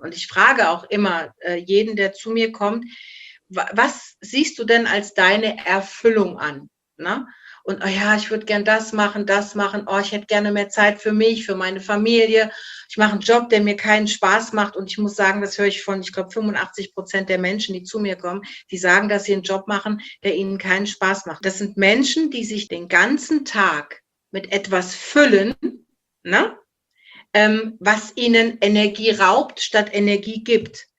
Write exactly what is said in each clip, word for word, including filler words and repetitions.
Und ich frage auch immer äh, jeden, der zu mir kommt, wa- was siehst du denn als deine Erfüllung an? Ne? Und oh ja, ich würde gern das machen, das machen. Oh, ich hätte gerne mehr Zeit für mich, für meine Familie. Ich mache einen Job, der mir keinen Spaß macht. Und ich muss sagen, das höre ich von, ich glaube, fünfundachtzig Prozent der Menschen, die zu mir kommen, die sagen, dass sie einen Job machen, der ihnen keinen Spaß macht. Das sind Menschen, die sich den ganzen Tag mit etwas füllen, ne? ähm, was ihnen Energie raubt, statt Energie gibt.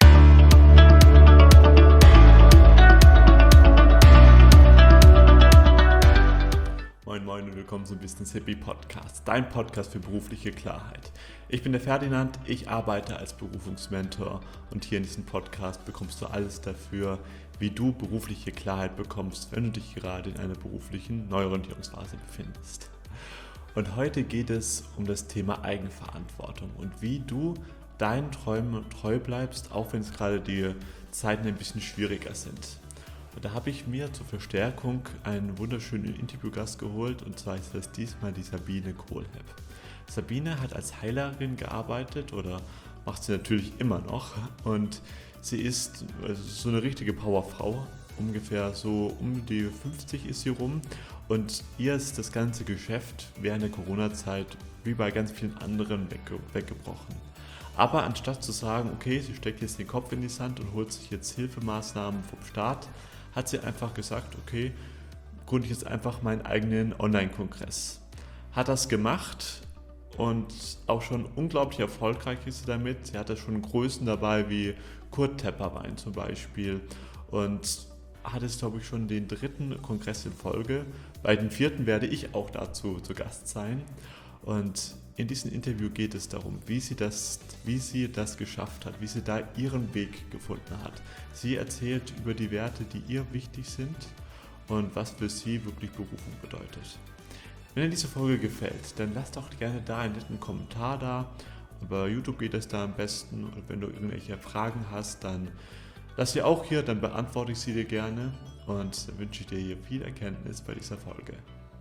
Moin Moin und willkommen zum Business Hippie Podcast, dein Podcast für berufliche Klarheit. Ich bin der Ferdinand, ich arbeite als Berufungsmentor und hier in diesem Podcast bekommst du alles dafür, wie du berufliche Klarheit bekommst, wenn du dich gerade in einer beruflichen Neuorientierungsphase befindest. Und heute geht es um das Thema Eigenverantwortung und wie du deinen Träumen treu bleibst, auch wenn es gerade die Zeiten ein bisschen schwieriger sind. Und da habe ich mir zur Verstärkung einen wunderschönen Interviewgast geholt, und zwar ist das diesmal die Sabine Kohlhepp. Sabine hat als Heilerin gearbeitet oder macht sie natürlich immer noch, und sie ist so eine richtige Powerfrau, ungefähr so um die fünfzig ist sie rum, und ihr ist das ganze Geschäft während der Corona-Zeit wie bei ganz vielen anderen wegge- weggebrochen. Aber anstatt zu sagen, okay, sie steckt jetzt den Kopf in die Sand und holt sich jetzt Hilfemaßnahmen vom Staat, hat sie einfach gesagt, okay, gründe ich jetzt einfach meinen eigenen Online-Kongress. Hat das gemacht und auch schon unglaublich erfolgreich ist sie damit. Sie hatte schon Größen dabei wie Kurt Tepperwein zum Beispiel und hat es, glaube ich, schon den dritten Kongress in Folge. Bei den vierten werde ich auch dazu zu Gast sein. Und in diesem Interview geht es darum, wie sie das, wie sie das geschafft hat, wie sie da ihren Weg gefunden hat. Sie erzählt über die Werte, die ihr wichtig sind und was für sie wirklich Berufung bedeutet. Wenn dir diese Folge gefällt, dann lass doch gerne da einen netten Kommentar da. Über YouTube geht es da am besten. Und wenn du irgendwelche Fragen hast, dann lass sie auch hier, dann beantworte ich sie dir gerne. Und dann wünsche ich dir hier viel Erkenntnis bei dieser Folge.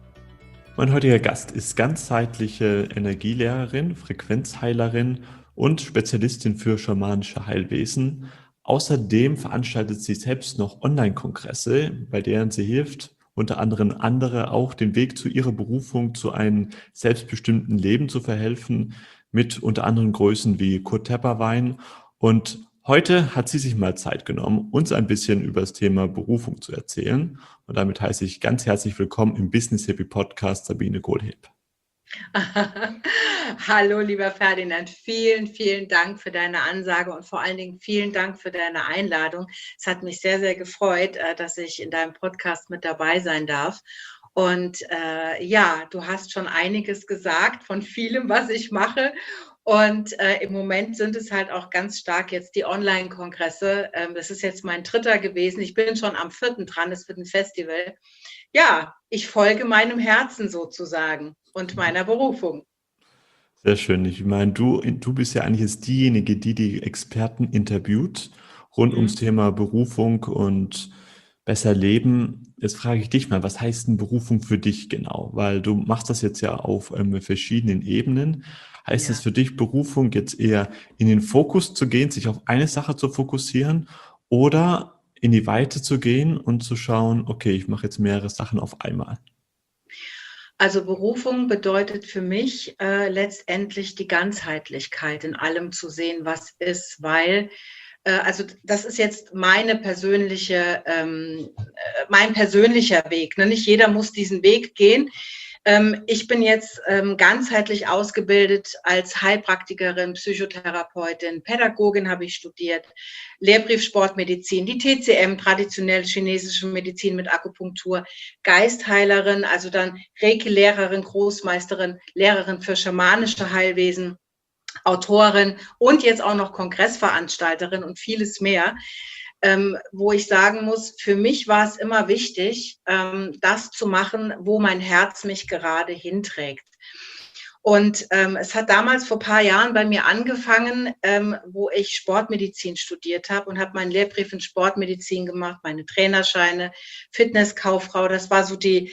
Mein heutiger Gast ist ganzheitliche Energielehrerin, Frequenzheilerin und Spezialistin für schamanische Heilwesen. Außerdem veranstaltet sie selbst noch Online-Kongresse, bei denen sie hilft, unter anderem andere auch den Weg zu ihrer Berufung, zu einem selbstbestimmten Leben zu verhelfen, mit unter anderem Größen wie Kurt Tepperwein. Und heute hat sie sich mal Zeit genommen, uns ein bisschen über das Thema Berufung zu erzählen. Und damit heiße ich ganz herzlich willkommen im Business Hippie Podcast Sabine Kohlhepp. Hallo, lieber Ferdinand, vielen, vielen Dank für deine Ansage und vor allen Dingen vielen Dank für deine Einladung. Es hat mich sehr, sehr gefreut, dass ich in deinem Podcast mit dabei sein darf. Und äh, ja, du hast schon einiges gesagt von vielem, was ich mache. Und äh, im Moment sind es halt auch ganz stark jetzt die Online-Kongresse. Ähm, das ist jetzt mein dritter gewesen. Ich bin schon am vierten dran. Es wird ein Festival. Ja, ich folge meinem Herzen sozusagen und meiner Berufung. Sehr schön. Ich meine, du, du bist ja eigentlich jetzt diejenige, die die Experten interviewt rund ums Mhm. Thema Berufung und besser leben. Jetzt frage ich dich mal, was heißt denn Berufung für dich genau? Weil du machst das jetzt ja auf ähm, verschiedenen Ebenen. Heißt es Ja. für dich Berufung jetzt eher in den Fokus zu gehen, sich auf eine Sache zu fokussieren oder in die Weite zu gehen und zu schauen, okay, ich mache jetzt mehrere Sachen auf einmal? Also Berufung bedeutet für mich äh, letztendlich die Ganzheitlichkeit in allem zu sehen, was ist, weil äh, also das ist jetzt meine persönliche, ähm, äh, mein persönlicher Weg. Ne? Nicht jeder muss diesen Weg gehen. Ähm, ich bin jetzt ähm, ganzheitlich ausgebildet als Heilpraktikerin, Psychotherapeutin, Pädagogin habe ich studiert, Lehrbrief Sportmedizin, die T C M, traditionell chinesische Medizin mit Akupunktur, Geistheilerin, also dann Reiki-Lehrerin, Großmeisterin, Lehrerin für schamanische Heilwesen, Autorin und jetzt auch noch Kongressveranstalterin und vieles mehr. Ähm, wo ich sagen muss, für mich war es immer wichtig, ähm, das zu machen, wo mein Herz mich gerade hinträgt. Und ähm, es hat damals vor ein paar Jahren bei mir angefangen, ähm, wo ich Sportmedizin studiert habe und habe meinen Lehrbrief in Sportmedizin gemacht, meine Trainerscheine, Fitnesskauffrau. Das war so die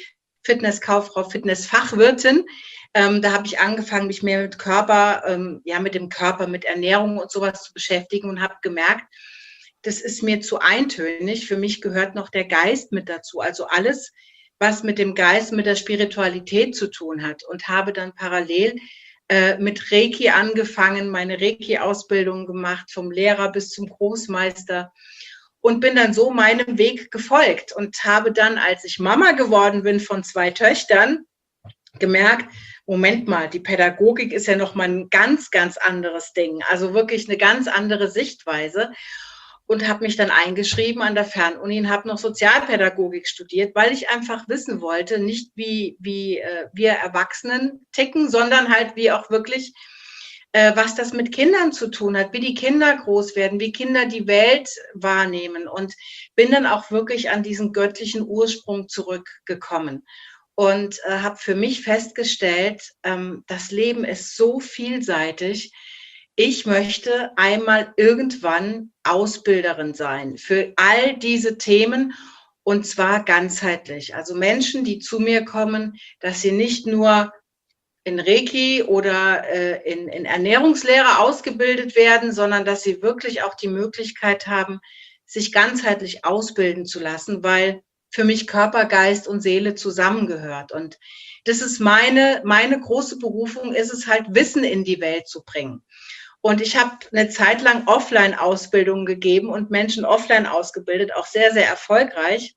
Fitnesskauffrau, Fitnessfachwirtin. Ähm, da habe ich angefangen, mich mehr mit Körper, ähm, ja, mit dem Körper, mit Ernährung und sowas zu beschäftigen und habe gemerkt, das ist mir zu eintönig. Für mich gehört noch der Geist mit dazu. Also alles, was mit dem Geist, mit der Spiritualität zu tun hat. Und habe dann parallel äh, mit Reiki angefangen, meine Reiki-Ausbildung gemacht, vom Lehrer bis zum Großmeister. Und bin dann so meinem Weg gefolgt und habe dann, als ich Mama geworden bin von zwei Töchtern, gemerkt, Moment mal, die Pädagogik ist ja nochmal ein ganz, ganz anderes Ding. Also wirklich eine ganz andere Sichtweise. Und habe mich dann eingeschrieben an der Fernuni und habe noch Sozialpädagogik studiert, weil ich einfach wissen wollte, nicht wie, wie äh, wir Erwachsenen ticken, sondern halt wie auch wirklich, äh, was das mit Kindern zu tun hat, wie die Kinder groß werden, wie Kinder die Welt wahrnehmen. Und bin dann auch wirklich an diesen göttlichen Ursprung zurückgekommen. Und äh, habe für mich festgestellt, ähm, das Leben ist so vielseitig. Ich möchte einmal irgendwann Ausbilderin sein für all diese Themen und zwar ganzheitlich. Also Menschen, die zu mir kommen, dass sie nicht nur in Reiki oder äh, in, in Ernährungslehre ausgebildet werden, sondern dass sie wirklich auch die Möglichkeit haben, sich ganzheitlich ausbilden zu lassen, weil für mich Körper, Geist und Seele zusammengehört. Und das ist meine, meine große Berufung, ist es halt, Wissen in die Welt zu bringen. Und ich habe eine Zeit lang Offline-Ausbildungen gegeben und Menschen offline ausgebildet, auch sehr, sehr erfolgreich.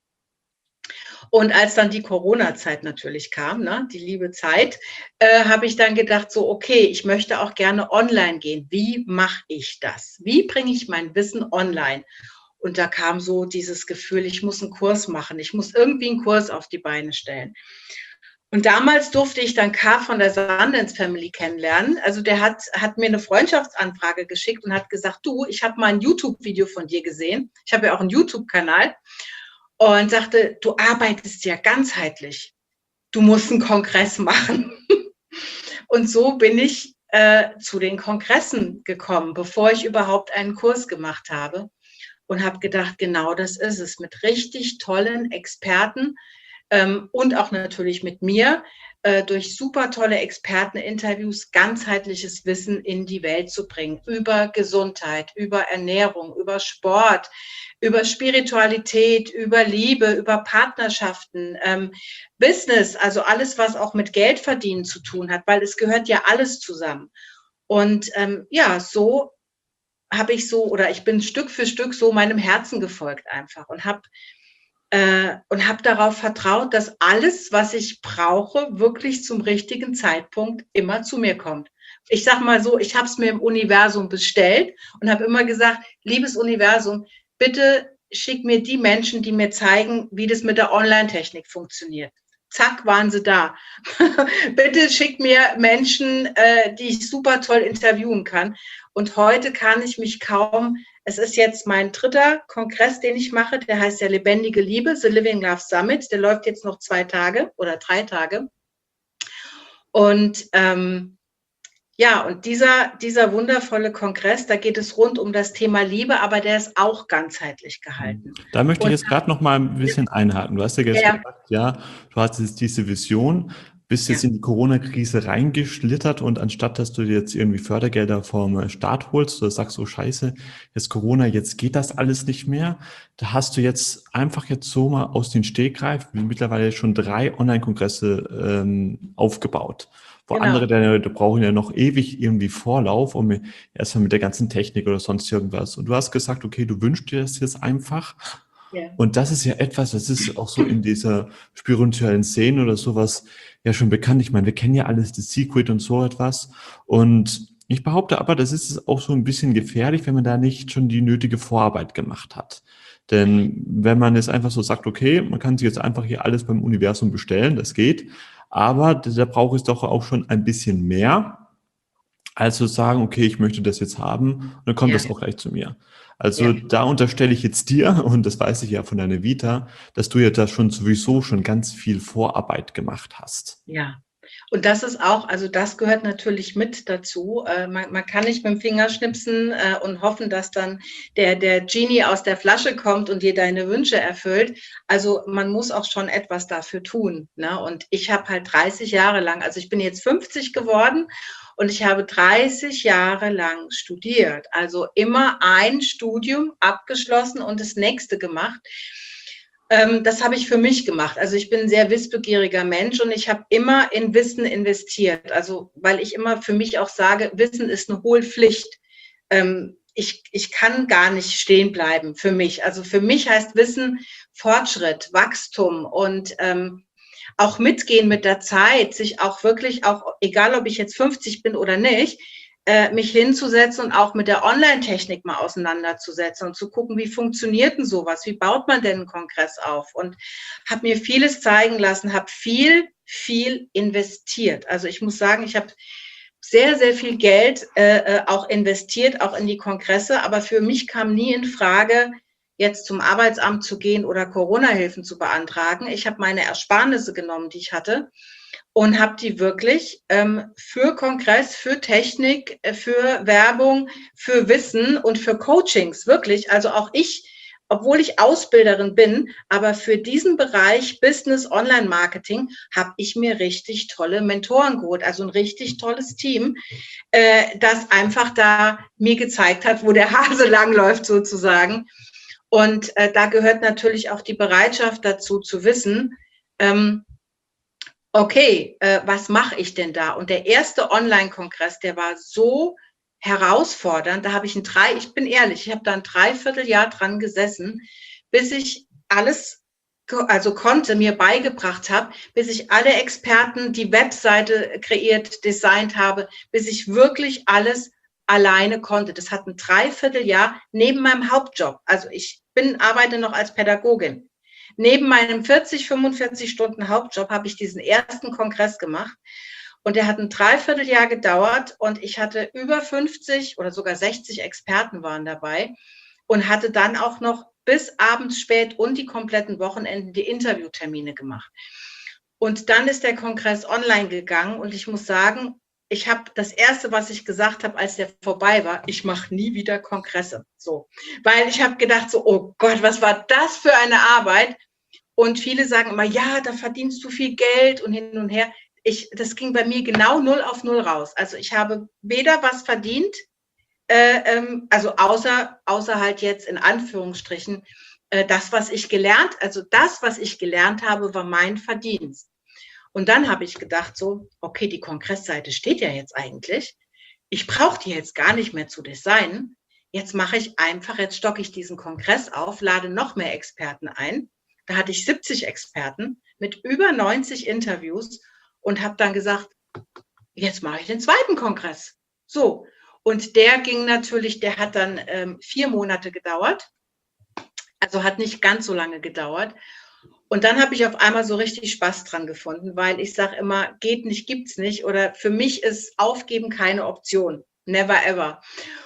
Und als dann die Corona-Zeit natürlich kam, ne, die liebe Zeit, äh, habe ich dann gedacht, so, okay, ich möchte auch gerne online gehen. Wie mache ich das? Wie bringe ich mein Wissen online? Und da kam so dieses Gefühl, ich muss einen Kurs machen. Ich muss irgendwie einen Kurs auf die Beine stellen. Und damals durfte ich dann K. von der Sundance Family kennenlernen. Also der hat, hat mir eine Freundschaftsanfrage geschickt und hat gesagt, du, ich habe mal ein YouTube-Video von dir gesehen. Ich habe ja auch einen YouTube-Kanal. Und sagte, du arbeitest ja ganzheitlich. Du musst einen Kongress machen. Und so bin ich äh, zu den Kongressen gekommen, bevor ich überhaupt einen Kurs gemacht habe. Und habe gedacht, genau das ist es, mit richtig tollen Experten ähm, und auch natürlich mit mir, äh, durch super tolle Experteninterviews ganzheitliches Wissen in die Welt zu bringen. Über Gesundheit, über Ernährung, über Sport, über Spiritualität, über Liebe, über Partnerschaften, ähm, Business, also alles, was auch mit Geld verdienen zu tun hat, weil es gehört ja alles zusammen. Und ähm, ja, so habe ich so, oder ich bin Stück für Stück so meinem Herzen gefolgt einfach und habe äh, und habe darauf vertraut, dass alles, was ich brauche, wirklich zum richtigen Zeitpunkt immer zu mir kommt. Ich sage mal so, ich habe es mir im Universum bestellt und habe immer gesagt, liebes Universum, bitte schick mir die Menschen, die mir zeigen, wie das mit der Online-Technik funktioniert. Zack, waren sie da. Bitte schick mir Menschen, äh, die ich super toll interviewen kann. Und heute kann ich mich kaum, es ist jetzt mein dritter Kongress, den ich mache, der heißt ja Lebendige Liebe, The Living Love Summit. Der läuft jetzt noch zwei Tage oder drei Tage. Und ähm, ja, und dieser, dieser wundervolle Kongress, da geht es rund um das Thema Liebe, aber der ist auch ganzheitlich gehalten. Da möchte und, ich jetzt gerade noch mal ein bisschen einhaken. Du hast ja jetzt ja. gesagt, ja, du hast jetzt diese Vision, bist jetzt ja in die Corona-Krise reingeschlittert und anstatt, dass du dir jetzt irgendwie Fördergelder vom Staat holst oder sagst, oh Scheiße, jetzt Corona, jetzt geht das alles nicht mehr, da hast du jetzt einfach jetzt so mal aus den Stegreif mittlerweile schon drei Online-Kongresse ähm, aufgebaut. Wo genau. andere, die, die brauchen ja noch ewig irgendwie Vorlauf, um erstmal mit der ganzen Technik oder sonst irgendwas. Und du hast gesagt, okay, du wünschst dir das jetzt einfach. Yeah. Und das ist ja etwas, das ist auch so in dieser spirituellen Szene oder sowas ja schon bekannt. Ich meine, wir kennen ja alles, The Secret und so etwas. Und ich behaupte aber, das ist auch so ein bisschen gefährlich, wenn man da nicht schon die nötige Vorarbeit gemacht hat. Denn wenn man jetzt einfach so sagt, okay, man kann sich jetzt einfach hier alles beim Universum bestellen, das geht, aber da braucht es doch auch schon ein bisschen mehr, als zu sagen, okay, ich möchte das jetzt haben und dann kommt ja. das auch gleich zu mir. Also ja. da unterstelle ich jetzt dir, und das weiß ich ja von deiner Vita, dass du ja da schon sowieso schon ganz viel Vorarbeit gemacht hast. Ja, Und das ist auch, also das gehört natürlich mit dazu. Äh, man, man kann nicht mit dem Finger schnipsen äh, und hoffen, dass dann der, der Genie aus der Flasche kommt und dir deine Wünsche erfüllt. Also man muss auch schon etwas dafür tun. Ne? Und ich habe halt dreißig Jahre lang, also ich bin jetzt fünfzig geworden und ich habe dreißig Jahre lang studiert. Also immer ein Studium abgeschlossen und das nächste gemacht. Ähm, das habe ich für mich gemacht. Also ich bin ein sehr wissbegieriger Mensch und ich habe immer in Wissen investiert. Also weil ich immer für mich auch sage, Wissen ist eine hohe Pflicht. Ähm, ich, ich kann gar nicht stehen bleiben für mich. Also für mich heißt Wissen Fortschritt, Wachstum und ähm, auch mitgehen mit der Zeit, sich auch wirklich, auch egal ob ich jetzt fünfzig bin oder nicht, äh, mich hinzusetzen und auch mit der Online-Technik mal auseinanderzusetzen und zu gucken, wie funktioniert denn sowas, wie baut man denn einen Kongress auf, und habe mir vieles zeigen lassen, habe viel, viel investiert. Also ich muss sagen, ich habe sehr, sehr viel Geld äh, auch investiert, auch in die Kongresse, aber für mich kam nie in Frage, jetzt zum Arbeitsamt zu gehen oder Corona-Hilfen zu beantragen. Ich habe meine Ersparnisse genommen, die ich hatte, und habe die wirklich ähm, für Kongress, für Technik, für Werbung, für Wissen und für Coachings, wirklich. Also auch ich, obwohl ich Ausbilderin bin, aber für diesen Bereich Business Online Marketing habe ich mir richtig tolle Mentoren geholt, also ein richtig tolles Team, äh, das einfach da mir gezeigt hat, wo der Hase langläuft sozusagen. Und äh, da gehört natürlich auch die Bereitschaft dazu, zu wissen, ähm, okay, äh, was mache ich denn da? Und der erste Online-Kongress, der war so herausfordernd. Da habe ich ein drei, ich bin ehrlich, ich habe da ein Dreivierteljahr dran gesessen, bis ich alles, also konnte, mir beigebracht habe, bis ich alle Experten die Webseite kreiert, designt habe, bis ich wirklich alles alleine konnte. Das hat ein Dreivierteljahr neben meinem Hauptjob. Also ich bin, arbeite noch als Pädagogin. Neben meinem vierzig, fünfundvierzig Stunden Hauptjob habe ich diesen ersten Kongress gemacht. Und der hat ein Dreivierteljahr gedauert und ich hatte über fünfzig oder sogar sechzig Experten waren dabei und hatte dann auch noch bis abends spät und die kompletten Wochenenden die Interviewtermine gemacht. Und dann ist der Kongress online gegangen und ich muss sagen, ich habe das Erste, was ich gesagt habe, als der vorbei war, ich mache nie wieder Kongresse. So, weil ich habe gedacht so, oh Gott, was war das für eine Arbeit? Und viele sagen immer, ja, da verdienst du viel Geld und hin und her. Ich, das ging bei mir genau null auf null raus. Also ich habe weder was verdient, äh, ähm, also außer, außer halt jetzt in Anführungsstrichen, äh, das, was ich gelernt, also das, was ich gelernt habe, war mein Verdienst. Und dann habe ich gedacht so, okay, die Kongressseite steht ja jetzt eigentlich. Ich brauche die jetzt gar nicht mehr zu designen. Jetzt mache ich einfach, jetzt stocke ich diesen Kongress auf, lade noch mehr Experten ein. Da hatte ich siebzig Experten mit über neunzig Interviews und habe dann gesagt, jetzt mache ich den zweiten Kongress. So, und der ging natürlich, der hat dann ähm, vier Monate gedauert, also hat nicht ganz so lange gedauert. Und dann habe ich auf einmal so richtig Spaß dran gefunden, weil ich sage immer, geht nicht, gibt's nicht. Oder für mich ist Aufgeben keine Option. Never ever.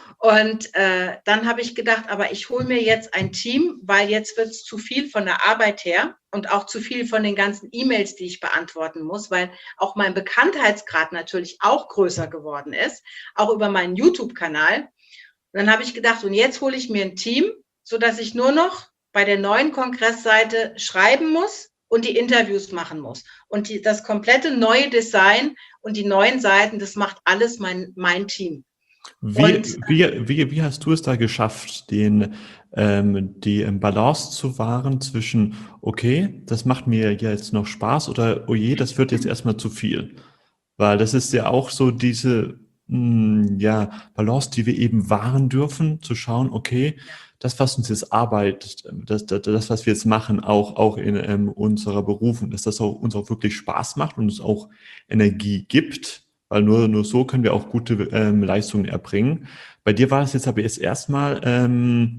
Und äh, dann habe ich gedacht, aber ich hole mir jetzt ein Team, weil jetzt wird es zu viel von der Arbeit her und auch zu viel von den ganzen E-Mails, die ich beantworten muss, weil auch mein Bekanntheitsgrad natürlich auch größer geworden ist, auch über meinen YouTube-Kanal. Und dann habe ich gedacht, und jetzt hole ich mir ein Team, sodass ich nur noch bei der neuen Kongressseite schreiben muss und die Interviews machen muss. Und die, das komplette neue Design und die neuen Seiten, das macht alles mein, mein Team. Wie, und, wie, wie, wie hast du es da geschafft, den, ähm, die Balance zu wahren zwischen, okay, das macht mir jetzt noch Spaß oder, oh je, das wird jetzt erstmal zu viel? Weil das ist ja auch so diese mh, ja, Balance, die wir eben wahren dürfen, zu schauen, okay, das, was uns jetzt arbeitet, das, das, das was wir jetzt machen, auch, auch in ähm, unserer Berufung, dass das auch, uns auch wirklich Spaß macht und uns auch Energie gibt. Weil nur, nur so können wir auch gute ähm, Leistungen erbringen. Bei dir war es jetzt aber jetzt erstmal, ähm,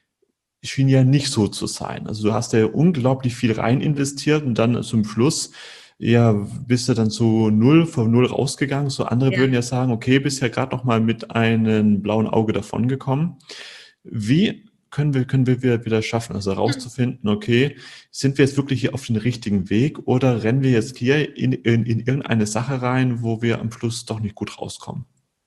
schien ja nicht so zu sein. Also du hast ja unglaublich viel rein investiert und dann zum Schluss ja, bist du dann so null von null rausgegangen. So andere ja. würden ja sagen, okay, bist ja gerade noch mal mit einem blauen Auge davongekommen. Wie können wir, können wir wieder, wieder schaffen, also herauszufinden, okay, sind wir jetzt wirklich hier auf dem richtigen Weg oder rennen wir jetzt hier in, in, in irgendeine Sache rein, wo wir am Schluss doch nicht gut rauskommen?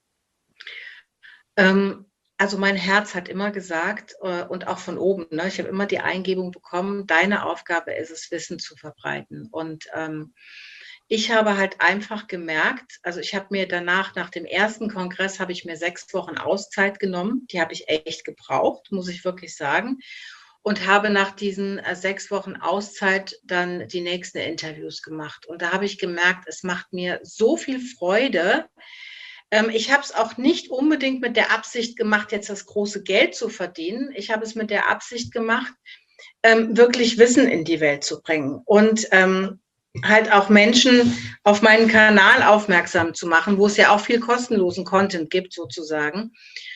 Ähm, also mein Herz hat immer gesagt, äh, und auch von oben, ne, ich habe immer die Eingebung bekommen, deine Aufgabe ist es, Wissen zu verbreiten. Und ähm, ich habe halt einfach gemerkt, also ich habe mir danach, nach dem ersten Kongress, habe ich mir sechs Wochen Auszeit genommen. Die habe ich echt gebraucht, muss ich wirklich sagen. Und habe nach diesen äh, sechs Wochen Auszeit dann die nächsten Interviews gemacht. Und da habe ich gemerkt, es macht mir so viel Freude. Ähm, ich habe es auch nicht unbedingt mit der Absicht gemacht, jetzt das große Geld zu verdienen. Ich habe es mit der Absicht gemacht, ähm, wirklich Wissen in die Welt zu bringen und ähm, halt auch Menschen auf meinen Kanal aufmerksam zu machen, wo es ja auch viel kostenlosen Content gibt sozusagen.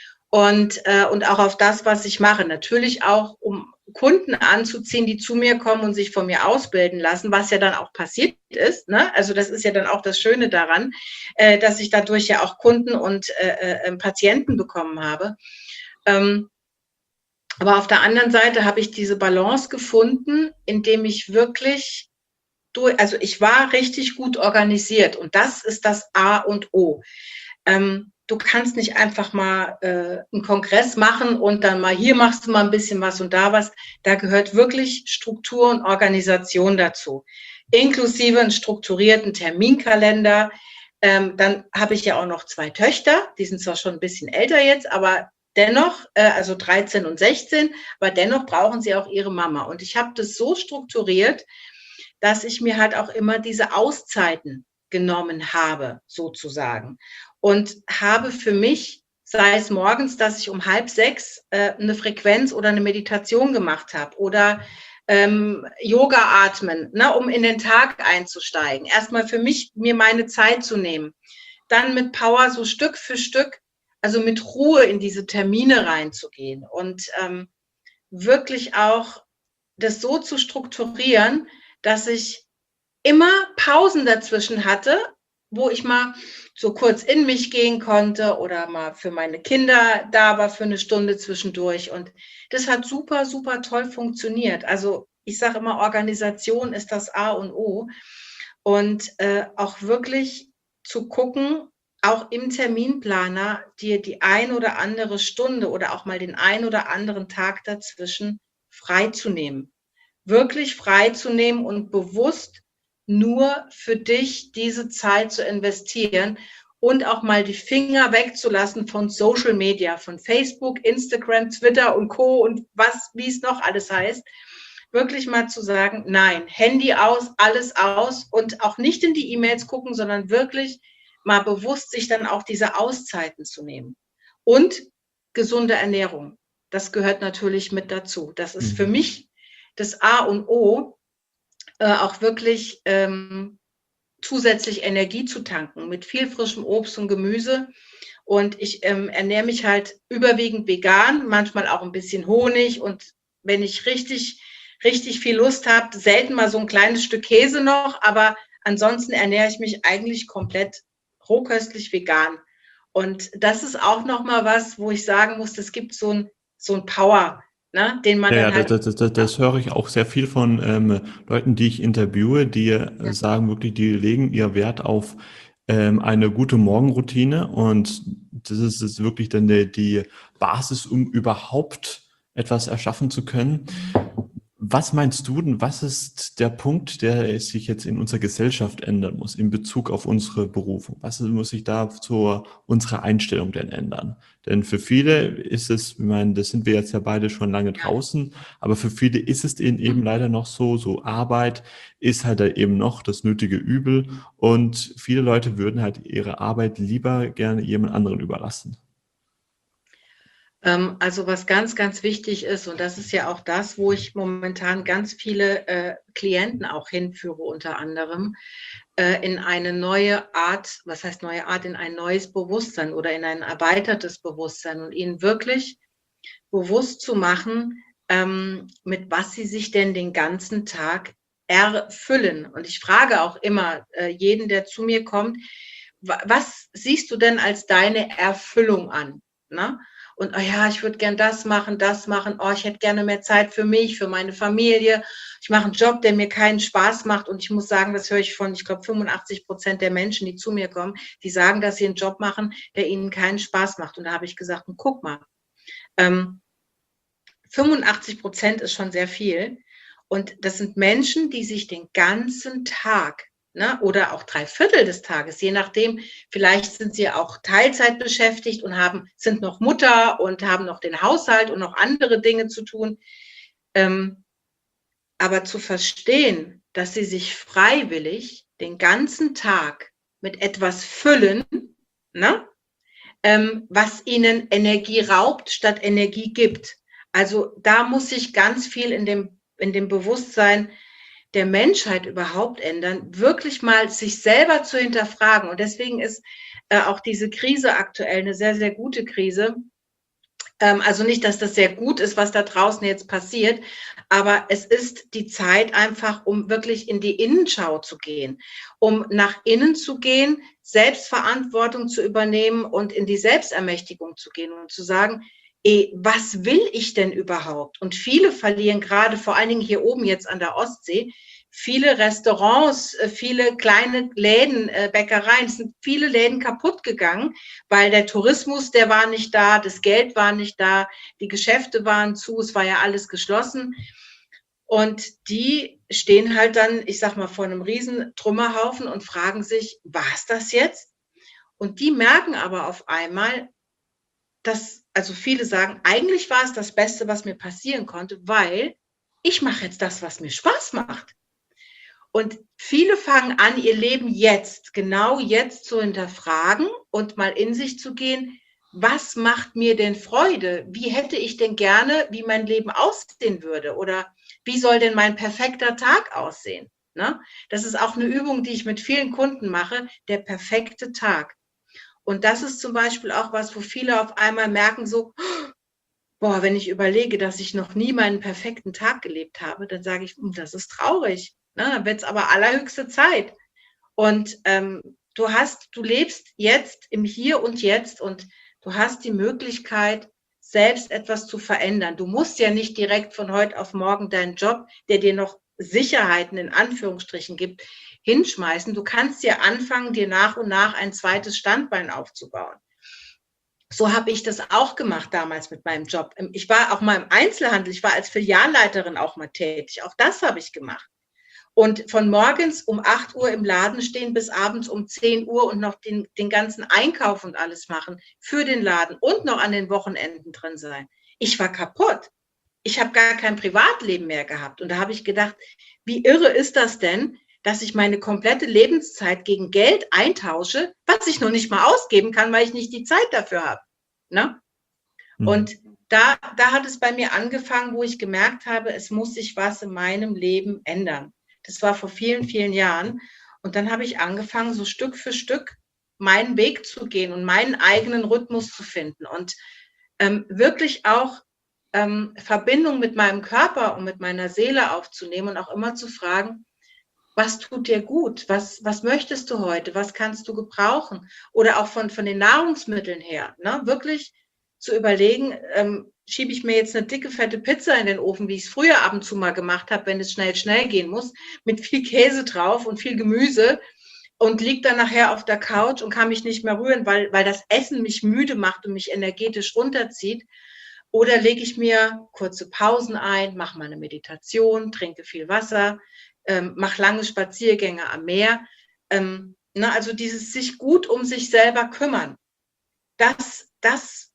Und, äh, und auch auf das, was ich mache. Natürlich auch, um Kunden anzuziehen, die zu mir kommen und sich von mir ausbilden lassen, was ja dann auch passiert ist. Ne? Also das ist ja dann auch das Schöne daran, äh, dass ich dadurch ja auch Kunden und äh, äh, Patienten bekommen habe. Ähm, aber auf der anderen Seite habe ich diese Balance gefunden, indem ich wirklich durch, also ich war richtig gut organisiert und das ist das A und O. Ähm, du kannst nicht einfach mal äh, einen Kongress machen und dann mal hier machst du mal ein bisschen was und da was. Da gehört wirklich Struktur und Organisation dazu, inklusive einen strukturierten Terminkalender. Ähm, dann habe ich ja auch noch zwei Töchter, die sind zwar schon ein bisschen älter jetzt, aber dennoch, äh, also dreizehn und sechzehn, aber dennoch brauchen sie auch ihre Mama. Und ich habe das so strukturiert, dass ich mir halt auch immer diese Auszeiten genommen habe, sozusagen. Und habe für mich, sei es morgens, dass ich um halb sechs äh, eine Frequenz oder eine Meditation gemacht habe oder ähm, Yoga atmen, ne, um in den Tag einzusteigen. Erstmal für mich, mir meine Zeit zu nehmen. Dann mit Power so Stück für Stück, also mit Ruhe in diese Termine reinzugehen und ähm, wirklich auch das so zu strukturieren, dass ich immer Pausen dazwischen hatte, wo ich mal so kurz in mich gehen konnte oder mal für meine Kinder da war für eine Stunde zwischendurch. Und das hat super, super toll funktioniert. Also ich sage immer, Organisation ist das A und O. Und äh, auch wirklich zu gucken, auch im Terminplaner dir die ein oder andere Stunde oder auch mal den ein oder anderen Tag dazwischen freizunehmen. Wirklich freizunehmen und bewusst nur für dich diese Zeit zu investieren und auch mal die Finger wegzulassen von Social Media, von Facebook, Instagram, Twitter und Co. und was, wie es noch alles heißt. Wirklich mal zu sagen, nein, Handy aus, alles aus und auch nicht in die E-Mails gucken, sondern wirklich mal bewusst sich dann auch diese Auszeiten zu nehmen. Und gesunde Ernährung, das gehört natürlich mit dazu. Das ist für mich das A und O, äh, auch wirklich ähm, zusätzlich Energie zu tanken mit viel frischem Obst und Gemüse. Und ich ähm, ernähre mich halt überwiegend vegan, manchmal auch ein bisschen Honig. Und wenn ich richtig, richtig viel Lust habe, selten mal so ein kleines Stück Käse noch. Aber ansonsten ernähre ich mich eigentlich komplett rohköstlich vegan. Und das ist auch nochmal was, wo ich sagen muss, das gibt so ein, so ein Power, ne, den man Ja, dann ja, halt. das, das, das, das höre ich auch sehr viel von ähm, Leuten, die ich interviewe, die äh, Ja. sagen wirklich, die legen ihr Wert auf ähm, eine gute Morgenroutine und das ist, ist wirklich dann die, die Basis, um überhaupt etwas erschaffen zu können. Was meinst du denn, was ist der Punkt, der sich jetzt in unserer Gesellschaft ändern muss in Bezug auf unsere Berufung? Was muss sich da zur unserer Einstellung denn ändern? Denn für viele ist es, ich meine, das sind wir jetzt ja beide schon lange draußen, aber für viele ist es eben, eben leider noch so, so Arbeit ist halt da eben noch das nötige Übel und viele Leute würden halt ihre Arbeit lieber gerne jemand anderen überlassen. Ähm, also was ganz, ganz wichtig ist, und das ist ja auch das, wo ich momentan ganz viele äh, Klienten auch hinführe, unter anderem, äh, in eine neue Art, was heißt neue Art, in ein neues Bewusstsein oder in ein erweitertes Bewusstsein und ihnen wirklich bewusst zu machen, ähm, mit was sie sich denn den ganzen Tag erfüllen. Und ich frage auch immer äh, jeden, der zu mir kommt, wa- was siehst du denn als deine Erfüllung an? Ne? und oh ja, ich würde gern das machen, das machen, oh, ich hätte gerne mehr Zeit für mich, für meine Familie. Ich mache einen Job, der mir keinen Spaß macht und ich muss sagen, das höre ich von, ich glaube, fünfundachtzig Prozent der Menschen, die zu mir kommen, die sagen, dass sie einen Job machen, der ihnen keinen Spaß macht. Und da habe ich gesagt, und guck mal, ähm, fünfundachtzig Prozent ist schon sehr viel und das sind Menschen, die sich den ganzen Tag, ne, oder auch drei Viertel des Tages, je nachdem, vielleicht sind sie auch Teilzeit beschäftigt und haben, sind noch Mutter und haben noch den Haushalt und noch andere Dinge zu tun. Ähm, aber zu verstehen, dass sie sich freiwillig den ganzen Tag mit etwas füllen, ne, ähm, was ihnen Energie raubt, statt Energie gibt. Also da muss sich ganz viel in dem, in dem Bewusstsein der Menschheit überhaupt ändern, wirklich mal sich selber zu hinterfragen. Und deswegen ist äh, auch diese Krise aktuell eine sehr, sehr gute Krise. Ähm, also nicht, dass das sehr gut ist, was da draußen jetzt passiert, aber es ist die Zeit einfach, um wirklich in die Innenschau zu gehen, um nach innen zu gehen, Selbstverantwortung zu übernehmen und in die Selbstermächtigung zu gehen und zu sagen, ey, was will ich denn überhaupt? Und viele verlieren gerade, vor allen Dingen hier oben jetzt an der Ostsee, viele Restaurants, viele kleine Läden, Bäckereien, es sind viele Läden kaputt gegangen, weil der Tourismus, der war nicht da, das Geld war nicht da, die Geschäfte waren zu, es war ja alles geschlossen. Und die stehen halt dann, ich sag mal, vor einem riesen Trümmerhaufen und fragen sich, war es das jetzt? Und die merken aber auf einmal, dass, also viele sagen, eigentlich war es das Beste, was mir passieren konnte, weil ich mache jetzt das, was mir Spaß macht. Und viele fangen an, ihr Leben jetzt, genau jetzt zu hinterfragen und mal in sich zu gehen, was macht mir denn Freude? Wie hätte ich denn gerne, wie mein Leben aussehen würde? Oder wie soll denn mein perfekter Tag aussehen? Ne? Das ist auch eine Übung, die ich mit vielen Kunden mache, der perfekte Tag. Und das ist zum Beispiel auch was, wo viele auf einmal merken so, boah, wenn ich überlege, dass ich noch nie meinen perfekten Tag gelebt habe, dann sage ich, das ist traurig. Ne? Dann wird es aber allerhöchste Zeit. Und ähm, du hast, du lebst jetzt im Hier und Jetzt und du hast die Möglichkeit, selbst etwas zu verändern. Du musst ja nicht direkt von heute auf morgen deinen Job, der dir noch Sicherheiten in Anführungsstrichen gibt, hinschmeißen. Du kannst ja anfangen, dir nach und nach ein zweites Standbein aufzubauen. So habe ich das auch gemacht damals mit meinem Job. Ich war auch mal im Einzelhandel, ich war als Filialleiterin auch mal tätig. Auch das habe ich gemacht. Und von morgens um acht Uhr im Laden stehen bis abends um zehn Uhr und noch den, den ganzen Einkauf und alles machen für den Laden und noch an den Wochenenden drin sein. Ich war kaputt. Ich habe gar kein Privatleben mehr gehabt. Und da habe ich gedacht, wie irre ist das denn, dass ich meine komplette Lebenszeit gegen Geld eintausche, was ich noch nicht mal ausgeben kann, weil ich nicht die Zeit dafür habe. Ne? Mhm. Und da, da hat es bei mir angefangen, wo ich gemerkt habe, es muss sich was in meinem Leben ändern. Das war vor vielen, vielen Jahren. Und dann habe ich angefangen, so Stück für Stück meinen Weg zu gehen und meinen eigenen Rhythmus zu finden und ähm, wirklich auch ähm, Verbindung mit meinem Körper und mit meiner Seele aufzunehmen und auch immer zu fragen, was tut dir gut? Was, was möchtest du heute? Was kannst du gebrauchen? Oder auch von, von den Nahrungsmitteln her, ne? Wirklich zu überlegen, ähm, schiebe ich mir jetzt eine dicke, fette Pizza in den Ofen, wie ich es früher ab und zu mal gemacht habe, wenn es schnell, schnell gehen muss, mit viel Käse drauf und viel Gemüse und liege dann nachher auf der Couch und kann mich nicht mehr rühren, weil, weil das Essen mich müde macht und mich energetisch runterzieht. Oder lege ich mir kurze Pausen ein, mache mal eine Meditation, trinke viel Wasser, ähm, mache lange Spaziergänge am Meer. Ähm, ne, also dieses sich gut um sich selber kümmern, das, das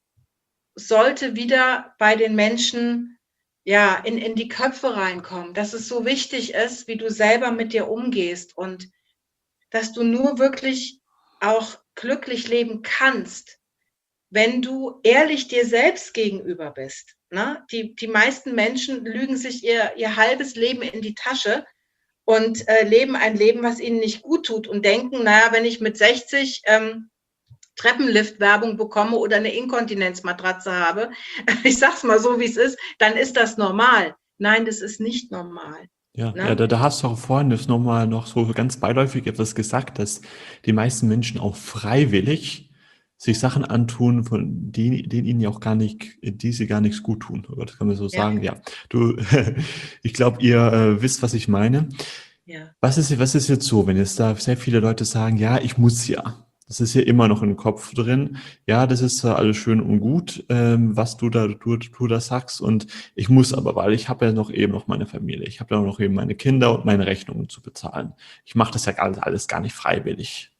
sollte wieder bei den Menschen ja in, in die Köpfe reinkommen, dass es so wichtig ist, wie du selber mit dir umgehst und dass du nur wirklich auch glücklich leben kannst, wenn du ehrlich dir selbst gegenüber bist. Ne? Die, die meisten Menschen lügen sich ihr, ihr halbes Leben in die Tasche und äh, leben ein Leben, was ihnen nicht gut tut und denken, naja, wenn ich mit sechzig ähm, Treppenlift-Werbung bekomme oder eine Inkontinenzmatratze habe, ich sag's mal so, wie es ist, dann ist das normal. Nein, das ist nicht normal. Ja, ne? ja da, da hast du auch vorhin das nochmal noch so ganz beiläufig etwas gesagt, dass die meisten Menschen auch freiwillig sich Sachen antun, von denen, denen ihnen ja auch gar nicht, die sie gar nichts gut tun. Oder das kann man so Ja, sagen. Ja, du, ich glaube, ihr äh, wisst, was ich meine. ja. Was ist, was ist jetzt so, wenn jetzt da sehr viele Leute sagen, ja, ich muss ja. Das ist ja immer noch im Kopf drin. Ja, das ist zwar alles schön und gut, ähm, was du da, du, du da sagst. Und ich muss aber, weil ich habe ja noch eben noch meine Familie. Ich habe ja noch eben meine Kinder und meine Rechnungen zu bezahlen. Ich mache das ja alles, alles gar nicht freiwillig.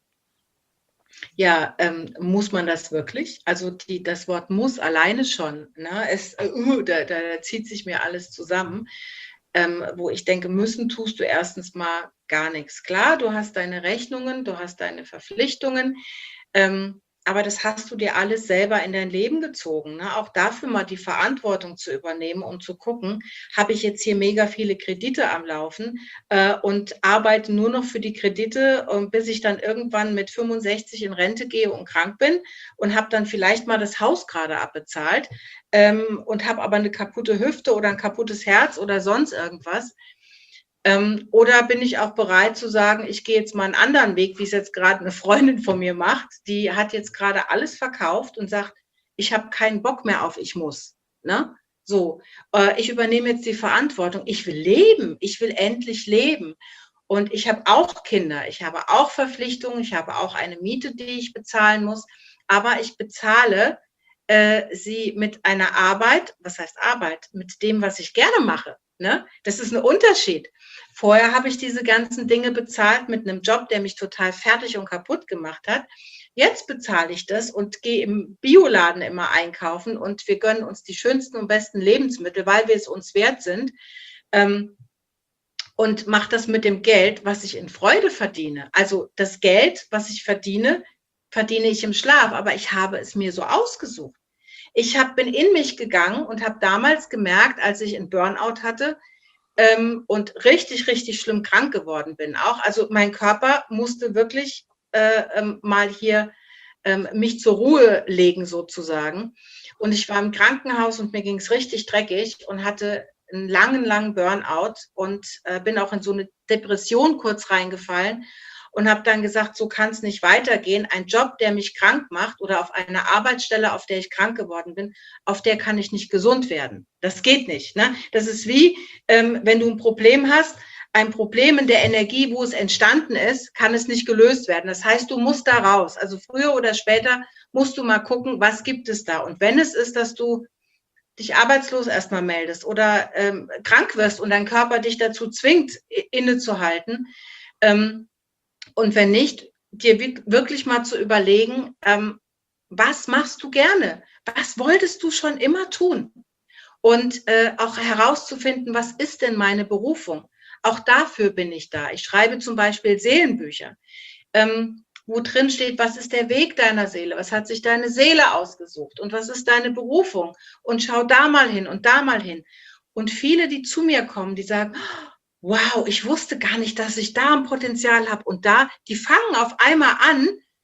Ja, ähm, muss man das wirklich? Also die, das Wort muss alleine schon, ne? Es, äh, uh, da, da, da zieht sich mir alles zusammen. Ähm, wo ich denke, müssen tust du erstens mal gar nichts. Klar, du hast deine Rechnungen, du hast deine Verpflichtungen, ähm, aber das hast du dir alles selber in dein Leben gezogen. Ne? Auch dafür mal die Verantwortung zu übernehmen und zu gucken, habe ich jetzt hier mega viele Kredite am Laufen äh, und arbeite nur noch für die Kredite, äh, bis ich dann irgendwann mit fünfundsechzig in Rente gehe und krank bin und habe dann vielleicht mal das Haus gerade abbezahlt ähm, und habe aber eine kaputte Hüfte oder ein kaputtes Herz oder sonst irgendwas. Ähm, oder bin ich auch bereit zu sagen, ich gehe jetzt mal einen anderen Weg, wie es jetzt gerade eine Freundin von mir macht, die hat jetzt gerade alles verkauft und sagt, ich habe keinen Bock mehr auf ich muss. Ne? So, äh, ich übernehme jetzt die Verantwortung. Ich will leben, ich will endlich leben. Und ich habe auch Kinder, ich habe auch Verpflichtungen, ich habe auch eine Miete, die ich bezahlen muss, aber ich bezahle äh, sie mit einer Arbeit, was heißt Arbeit, mit dem, was ich gerne mache. Ne? Das ist ein Unterschied. Vorher habe ich diese ganzen Dinge bezahlt mit einem Job, der mich total fertig und kaputt gemacht hat. Jetzt bezahle ich das und gehe im Bioladen immer einkaufen und wir gönnen uns die schönsten und besten Lebensmittel, weil wir es uns wert sind. Ähm, und mache das mit dem Geld, was ich in Freude verdiene. Also das Geld, was ich verdiene, verdiene ich im Schlaf, aber ich habe es mir so ausgesucht. Ich hab, bin in mich gegangen und habe damals gemerkt, als ich einen Burnout hatte ähm, und richtig, richtig schlimm krank geworden bin. Auch, also mein Körper musste wirklich äh, ähm, mal hier ähm, mich zur Ruhe legen sozusagen. Und ich war im Krankenhaus und mir ging es richtig dreckig und hatte einen langen, langen Burnout und äh, bin auch in so eine Depression kurz reingefallen und habe dann gesagt, so kann es nicht weitergehen. Ein Job, der mich krank macht oder auf einer Arbeitsstelle, auf der ich krank geworden bin, auf der kann ich nicht gesund werden. Das geht nicht. Ne? Das ist wie, ähm, wenn du ein Problem hast, ein Problem in der Energie, wo es entstanden ist, kann es nicht gelöst werden. Das heißt, du musst da raus. Also früher oder später musst du mal gucken, was gibt es da. Und wenn es ist, dass du dich arbeitslos erstmal meldest oder ähm, krank wirst und dein Körper dich dazu zwingt, innezuhalten, ähm, und wenn nicht, dir wirklich mal zu überlegen, ähm, was machst du gerne? Was wolltest du schon immer tun? Und äh, auch herauszufinden, was ist denn meine Berufung? Auch dafür bin ich da. Ich schreibe zum Beispiel Seelenbücher, ähm, wo drin steht, was ist der Weg deiner Seele? Was hat sich deine Seele ausgesucht? Und was ist deine Berufung? Und schau da mal hin und da mal hin. Und viele, die zu mir kommen, die sagen, wow, ich wusste gar nicht, dass ich da ein Potenzial habe. Und da, die fangen auf einmal an,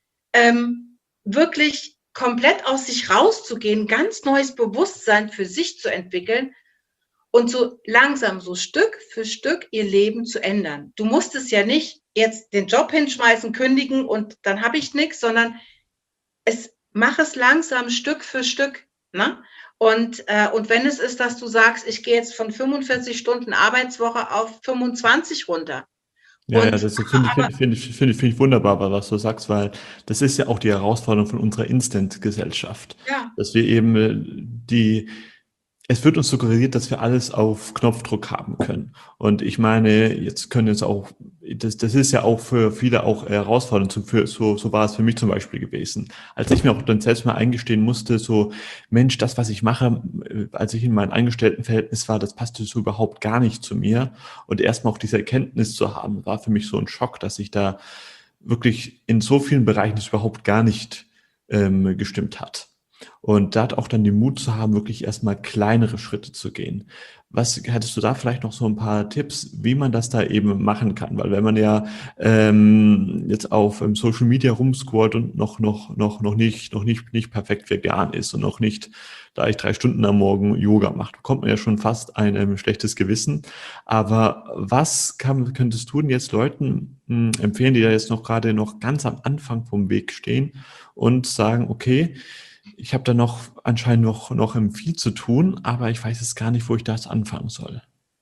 ähm, wirklich komplett aus sich rauszugehen, ganz neues Bewusstsein für sich zu entwickeln und so langsam, so Stück für Stück ihr Leben zu ändern. Du musst es ja nicht jetzt den Job hinschmeißen, kündigen und dann habe ich nichts, sondern es mach es langsam Stück für Stück. Ne? Und, äh, und wenn es ist, dass du sagst, ich gehe jetzt von fünfundvierzig Stunden Arbeitswoche auf fünfundzwanzig runter. Ja, ja, Und das finde ich, finde ich, finde ich, finde ich, finde ich wunderbar, was du sagst, weil das ist ja auch die Herausforderung von unserer Instant-Gesellschaft, ja, dass wir eben äh, die, es wird uns suggeriert, dass wir alles auf Knopfdruck haben können. Und ich meine, jetzt können jetzt auch, das, das ist ja auch für viele auch herausfordernd, so, für, so, so war es für mich zum Beispiel gewesen. Als ich mir auch dann selbst mal eingestehen musste, so, Mensch, das, was ich mache, als ich in meinem Angestelltenverhältnis war, das passte so überhaupt gar nicht zu mir. Und erstmal auch diese Erkenntnis zu haben, war für mich so ein Schock, dass ich da wirklich in so vielen Bereichen es überhaupt gar nicht ähm, gestimmt hat. Und da auch dann den Mut zu haben, wirklich erstmal kleinere Schritte zu gehen. Was hättest du da vielleicht noch so ein paar Tipps, wie man das da eben machen kann? Weil wenn man ja ähm, jetzt auf ähm, Social Media rumscrollt und noch, noch, noch, noch nicht, noch nicht, nicht perfekt vegan ist und noch nicht, da ich drei Stunden am Morgen Yoga mache, bekommt man ja schon fast ein ähm, schlechtes Gewissen. Aber was kann, könntest du denn jetzt Leuten mh, empfehlen, die da jetzt noch gerade noch ganz am Anfang vom Weg stehen und sagen, okay, ich habe da noch anscheinend noch, noch ähm, viel zu tun, aber ich weiß jetzt gar nicht, wo ich das anfangen soll.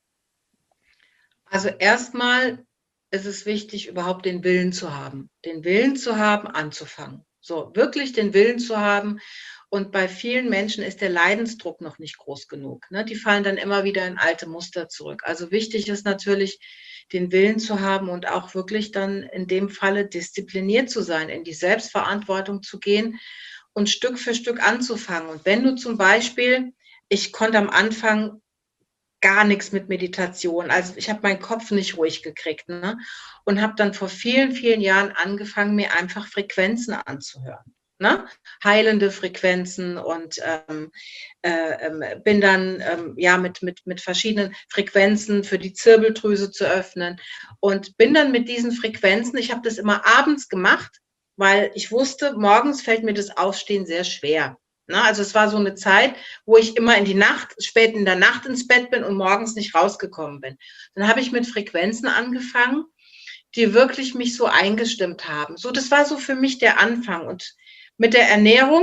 Also erstmal ist es wichtig, überhaupt den Willen zu haben. Den Willen zu haben, anzufangen. So, wirklich den Willen zu haben. Und bei vielen Menschen ist der Leidensdruck noch nicht groß genug. Ne? Die fallen dann immer wieder in alte Muster zurück. Also wichtig ist natürlich, den Willen zu haben und auch wirklich dann in dem Falle diszipliniert zu sein, in die Selbstverantwortung zu gehen und Stück für Stück anzufangen. Und wenn du zum Beispiel, ich konnte am Anfang gar nichts mit Meditation. Also ich habe meinen Kopf nicht ruhig gekriegt, ne? Und habe dann vor vielen, vielen Jahren angefangen, mir einfach Frequenzen anzuhören. Ne? Heilende Frequenzen und ähm, äh, bin dann ähm, ja mit, mit, mit verschiedenen Frequenzen für die Zirbeldrüse zu öffnen und bin dann mit diesen Frequenzen, ich habe das immer abends gemacht, weil ich wusste, morgens fällt mir das Aufstehen sehr schwer. Ne? Also es war so eine Zeit, wo ich immer in die Nacht, spät in der Nacht ins Bett bin und morgens nicht rausgekommen bin. Dann habe ich mit Frequenzen angefangen, die wirklich mich so eingestimmt haben. So, das war so für mich der Anfang. Und mit der Ernährung,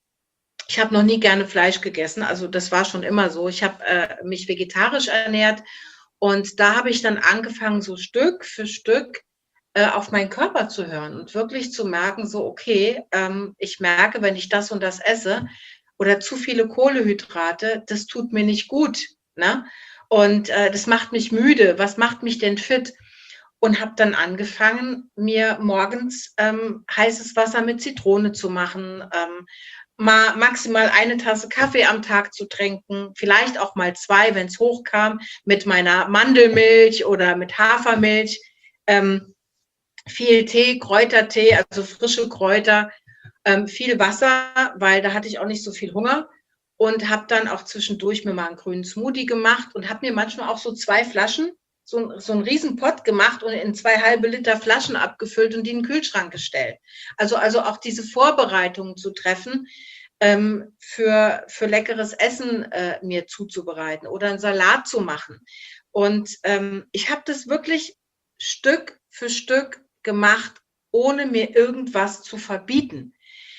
ich habe noch nie gerne Fleisch gegessen, also das war schon immer so. Ich habe äh, mich vegetarisch ernährt und da habe ich dann angefangen, so Stück für Stück äh, auf meinen Körper zu hören und wirklich zu merken, so okay, ähm, ich merke, wenn ich das und das esse oder zu viele Kohlenhydrate, das tut mir nicht gut, ne? Und äh, das macht mich müde. Was macht mich denn fit? Und habe dann angefangen, mir morgens ähm, heißes Wasser mit Zitrone zu machen, ähm, mal maximal eine Tasse Kaffee am Tag zu trinken, vielleicht auch mal zwei, wenn es hochkam, mit meiner Mandelmilch oder mit Hafermilch, ähm, viel Tee, Kräutertee, also frische Kräuter, ähm, viel Wasser, weil da hatte ich auch nicht so viel Hunger und habe dann auch zwischendurch mir mal einen grünen Smoothie gemacht und habe mir manchmal auch so zwei Flaschen so, so einen riesen Pott gemacht und in zwei halbe Liter Flaschen abgefüllt und die in den Kühlschrank gestellt. Also, also auch diese Vorbereitungen zu treffen, ähm, für, für leckeres Essen äh, mir zuzubereiten oder einen Salat zu machen. Und ähm, ich habe das wirklich Stück für Stück gemacht, ohne mir irgendwas zu verbieten.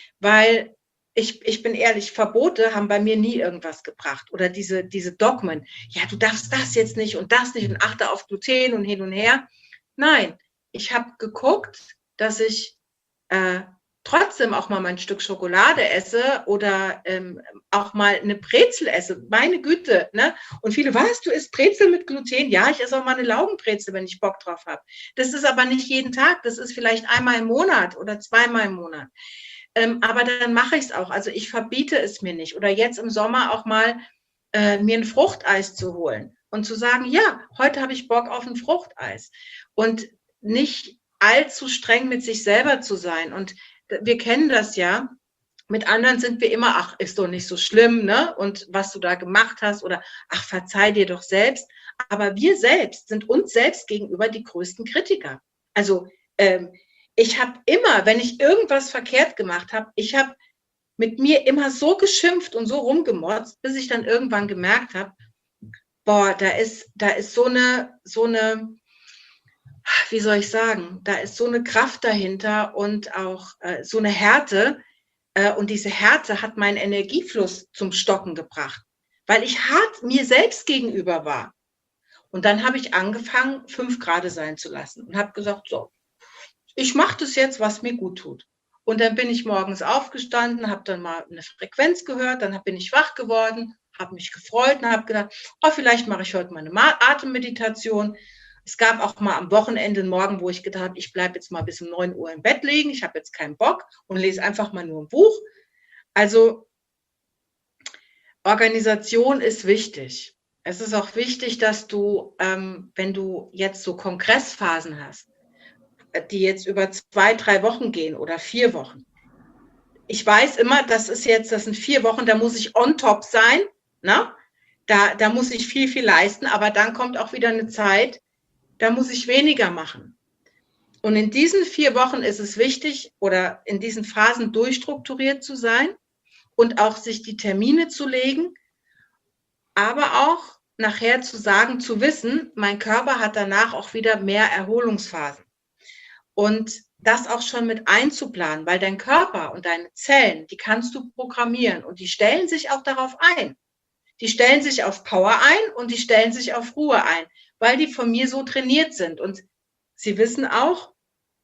Weil ich, ich bin ehrlich, Verbote haben bei mir nie irgendwas gebracht. Oder diese, diese Dogmen. Ja, du darfst das jetzt nicht und das nicht und achte auf Gluten und hin und her. Nein, ich habe geguckt, dass ich äh, trotzdem auch mal mein Stück Schokolade esse oder ähm, auch mal eine Brezel esse. Meine Güte, ne? Und viele, was, du isst Brezel mit Gluten? Ja, ich esse auch mal eine Laugenbrezel, wenn ich Bock drauf habe. Das ist aber nicht jeden Tag. Das ist vielleicht einmal im Monat oder zweimal im Monat. Ähm, aber dann mache ich es auch. Also ich verbiete es mir nicht. Oder jetzt im Sommer auch mal äh, mir ein Fruchteis zu holen und zu sagen, ja, heute habe ich Bock auf ein Fruchteis. Und nicht allzu streng mit sich selber zu sein. Und wir kennen das ja. Mit anderen sind wir immer, ach, ist doch nicht so schlimm, ne? Und was du da gemacht hast oder ach, verzeih dir doch selbst. Aber wir selbst sind uns selbst gegenüber die größten Kritiker. Also ähm, ich habe immer, wenn ich irgendwas verkehrt gemacht habe, ich habe mit mir immer so geschimpft und so rumgemotzt, bis ich dann irgendwann gemerkt habe, boah, da ist, da ist so eine, so eine, wie soll ich sagen, da ist so eine Kraft dahinter und auch äh, so eine Härte. Äh, und diese Härte hat meinen Energiefluss zum Stocken gebracht, weil ich hart mir selbst gegenüber war. Und dann habe ich angefangen, fünf Grad sein zu lassen und habe gesagt, so, ich mache das jetzt, was mir gut tut. Und dann bin ich morgens aufgestanden, habe dann mal eine Frequenz gehört, dann bin ich wach geworden, habe mich gefreut und habe gedacht, oh, vielleicht mache ich heute mal eine Atemmeditation. Es gab auch mal am Wochenende einen Morgen, wo ich gedacht habe, ich bleibe jetzt mal bis um neun Uhr im Bett liegen, ich habe jetzt keinen Bock und lese einfach mal nur ein Buch. Also Organisation ist wichtig. Es ist auch wichtig, dass du, ähm, wenn du jetzt so Kongressphasen hast, die jetzt über zwei, drei Wochen gehen oder vier Wochen, ich weiß immer, das ist jetzt, das sind vier Wochen, da muss ich on top sein, ne? Da, da muss ich viel, viel leisten, aber dann kommt auch wieder eine Zeit, da muss ich weniger machen. Und in diesen vier Wochen ist es wichtig, oder in diesen Phasen durchstrukturiert zu sein und auch sich die Termine zu legen, aber auch nachher zu sagen, zu wissen, mein Körper hat danach auch wieder mehr Erholungsphasen. Und das auch schon mit einzuplanen, weil dein Körper und deine Zellen, die kannst du programmieren und die stellen sich auch darauf ein. Die stellen sich auf Power ein und die stellen sich auf Ruhe ein, weil die von mir so trainiert sind. Und sie wissen auch,